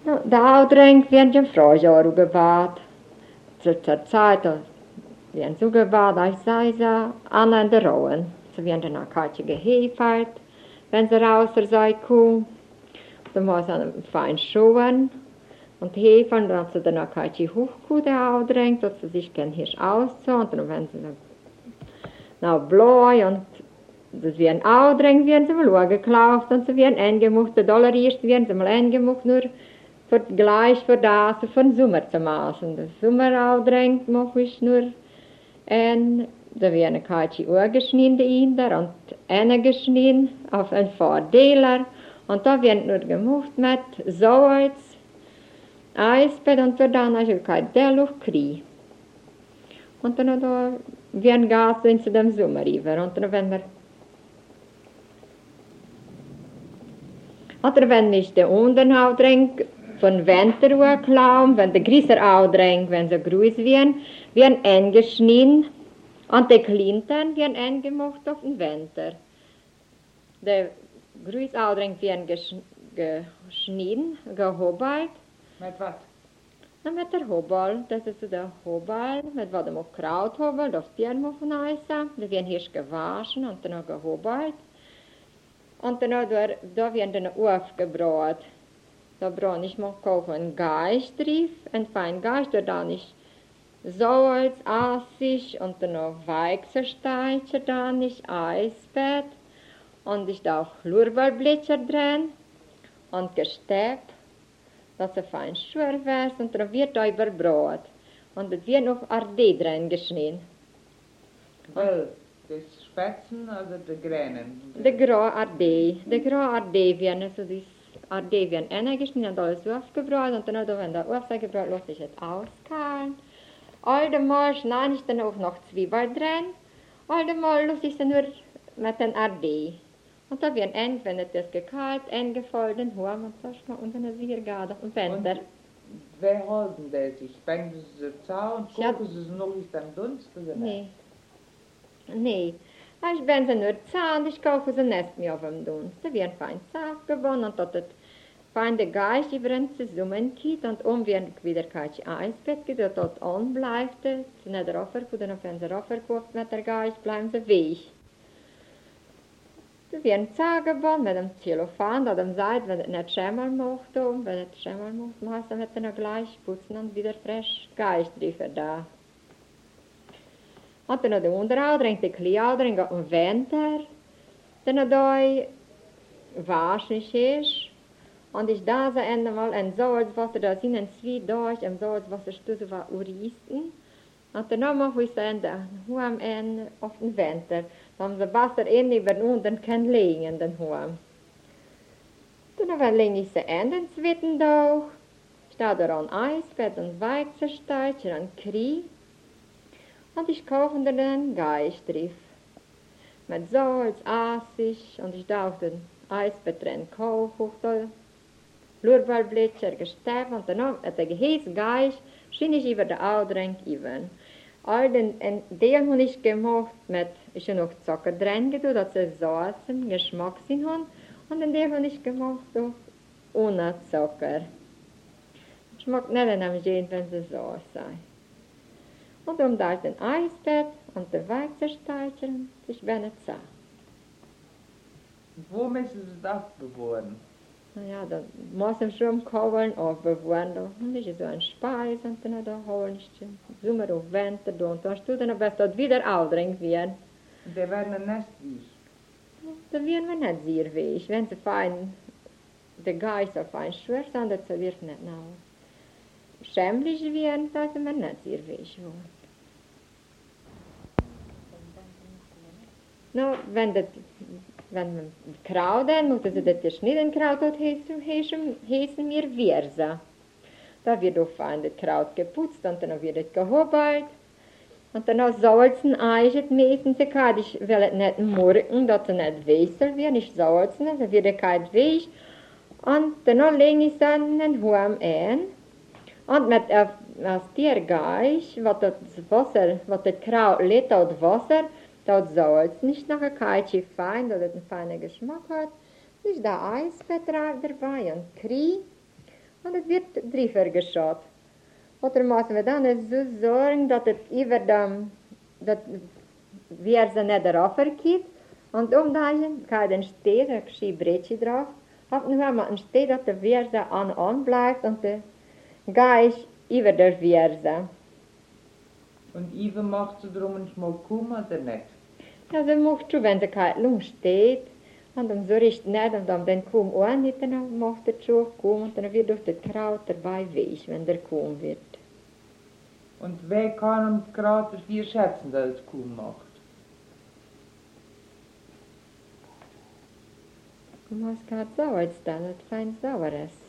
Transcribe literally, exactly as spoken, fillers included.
No, da drängt werden die Frauenjahre gebaut. Zur, zur Zeit werden so gebaut, als sei sie an an der Rohen. Sie werden dann auch kaltje gehefert, wenn sie raus sei kommen. Dann muss sie einen feinen Schuhen und hefern, dann sie dann auch kaltje hochkude aufdrängt, dass sie sich kein Hirsch ausziehen. Und dann werden sie noch blau und das werden aufdrängt, werden sie mal geklauft und sie werden eingemacht. Der Dollar erst werden sie mal eingemacht, nur für gleich für das, für den Sommer zu machen. Der Sommer aufdrängt, mache ich nur ein, da werden kaltje geschnitten in der und eine geschnitten auf ein Vordeler. Und da wird nur gemacht mit Salz, Eisbett und wir dann also kein Deluch kriegen. Und dann da werden Gas in zu dem Sommer rüber. Und dann wenn wir und dann wenn ich den Unterhaut drängt, von Winter klauen, wenn der Grieser aufdrängt, wenn sie groß werden, werden eingeschnitten und die Kleinen werden eingemacht auf den Winter. Der Grüß aufdrängt werden geschnitten, gehobelt. Mit was? Na, mit der Hobel, das ist so der Hobel, mit was auch Krauthobel, das werden wir von Eisen. Die werden hier gewaschen und dann gehobelt. Und dann da, da werden dann aufgebraut. Da brauche ich mal kaufen einen Geist drauf, einen feinen Geist, da dann ich Salz, Essig und dann noch Weichsersteiche, dann ich Eisbett und ich da auch Lurbalblätter drin und Gestepp, dass er fein schwer wird und dann wird da überbrot und es wird noch Ardee drin geschnitten. Well, das Spätzen oder die Gränen? Die Grau Ardee, die Grau Ardee werden, also das Ardee werden eingeschnitten und alles aufgebraut und dann, wenn der aufgebraut lasse ich es auskahlen. Allemal schneide ich dann auch noch Zwiebeln drin, allemal lasse ich sie nur mit den Ardee. Und da werden eng, wenn es das gekalt, eingefallen, warm und so schon und dann ist es gerade im Winter. Wer halten das? Ich spengen sie sie zusammen und Ja. kochen sie sie noch nicht am Dunst? Oder Nee. Nee. Ich bin sie nur zahn, ich koche sie nicht mehr auf dem Dunst. Da werden fein zart gewonnen und dort fein der Geist über den zusammengeht und um werden wieder kein Eisbett geht, und dort on bleibt es, nicht raufgekommen, und wenn sie raufgekommen mit der Geist, bleiben sie weg. Sie werden zart gewonnen mit dem Zellophan, da dem Seid, wenn es nicht schämmeln macht, wenn es schämmeln macht, muss man mit dann gleich putzen und wieder frisch Geist drüber da. Und dann der Unterhalt, drängt die Kleidung im Winter, dann da waschig ist, und ich da so einmal ein Salzwasser, da sind ein zwei durch, im Salzwasser stöße war Uristen, und dann mache ich so ein, Huam ein auf den Winter, dann das Wasser in über den unten kann legen in den Huam. Dann lege ich sie in den zweiten Tag, steht da an Eisbett und Weichsersteicher und Krie, und ich koche dann den Geist drauf. Mit Salz, Essig, und ich darf den Eisbett drin kochen, Lurbalblätter, Gestepp, und dann hat der geheißen Geist, schien ich über den Audrink über. All den, en Deel habe ich gemacht mit, ich habe noch Zucker drin getan, dass sie Saucen, Geschmack sind haben, und den Deel habe ich gemacht auch ohne Zucker. Schmeckt nicht am schön, wenn sie Sauce sein. Und um da ist ein Eisbett und der Weichsersteicher, ich bin nicht so. Wo müssen sie das bewahren? Naja, da muss man schon kaufen, aufbewahren. Da und ich so ein Speis und dann da holen ich den Sommer auf Winter da und dann steht dann, bis dort wieder aufdrängt werden. Die werden nicht wie. Da werden wir nicht sehr weich. Wenn sie fein, der Geist auf fein schwer sind, das wird nicht nach. Schämlich werden, da sind wir nicht sehr weich geworden. No, wenn das, wenn man Kraut hat, muss sie das geschnitten Kraut hat, heißen wir Versa. Da wird auf fein das Kraut geputzt und dann wird es gehobelt. Und dann auch salzen eigentlich meistens, ich will es nicht morgen, dass es nicht wässrig wird, nicht salzen, dann wird es kalt weich. Und dann lege ich es dann in den Hurm ein. Und mit als Tiergeist, was das Wasser, was das Kraut lädt aus Wasser, das Salz nicht nach ein kaltje fein, dass es einen feinen Geschmack hat. Ist da Eisbett dabei und Krie. Und es wird drüber geschaut. Oder müssen wir dann so sorgen, dass es über dem, dass wir sie nicht darauf geht. Und umdrehen kann dann steht, da geschieht Brötchen drauf. Und dann man steht, dass der Verse an an bleibt und der Geist über der Verse. Und Ive macht sie drum ein Schmuckum oder nicht? Ja, sie macht schon, wenn sie keine steht. Und dann so richtig nicht, und dann den Kuhm auch nicht, dann macht er schon Kuhm und dann wird durch das Kraut dabei weich, wenn der Kuhm wird. Und wer kann am Kraut das wir schätzen, dass es Kuhm macht? Und was kann sauer dann, das fein sauer ist.